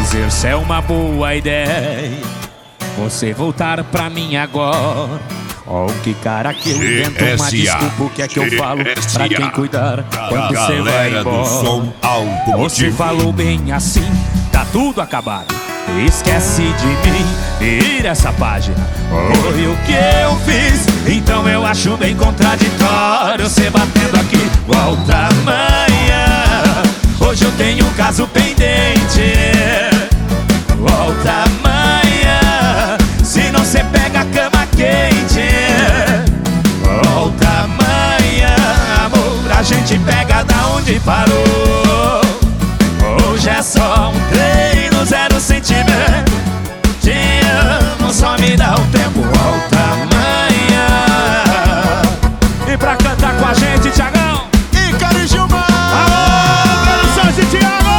dizer se é uma boa ideia você voltar pra mim agora. Oh, que cara que eu invento uma desculpa. O que é que eu falo pra quem cuidar quando você vai embora? Você falou bem assim, tá tudo acabado, esquece de mim, vira essa página. Foi o que eu fiz, então eu acho bem contraditório você batendo aqui. Volta amanhã, hoje eu tenho um caso pendente. Volta amanhã, se não cê pega a cama quente. Volta amanhã, amor, a gente pega da onde parou. Hoje é só um treino, zero sentimento. Te amo, só me dá um tempo. Volta amanhã. E pra cantar com a gente, Thiagão e Cari Gilmar. Alô, produções de Thiago.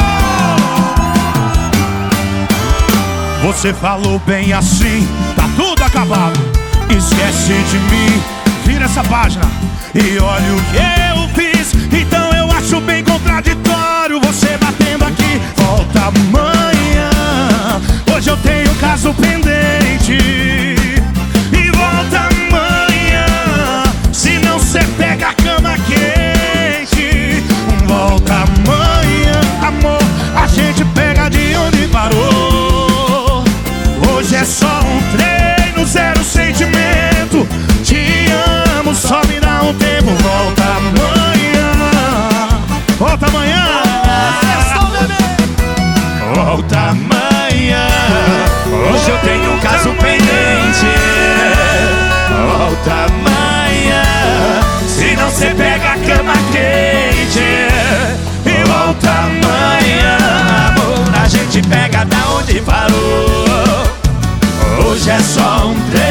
Você falou bem assim, tá tudo acabado, esquece de mim, vira essa página. E olha o que eu fiz, então eu acho bem contraditório você batendo aqui. Volta amanhã, hoje eu tenho um caso pendente. E volta amanhã, se não cê pega a cama quente. Volta amanhã, amor, a gente pega de onde parou. Hoje é só um treino, zero sentimento. Te amo, só me dá um tempo. Volta amanhã. Volta amanhã. Volta amanhã, hoje eu tenho um caso pendente. Volta amanhã, se não cê pega a cama quente. E volta amanhã, amor, a gente pega da onde parou. Hoje é só um treino.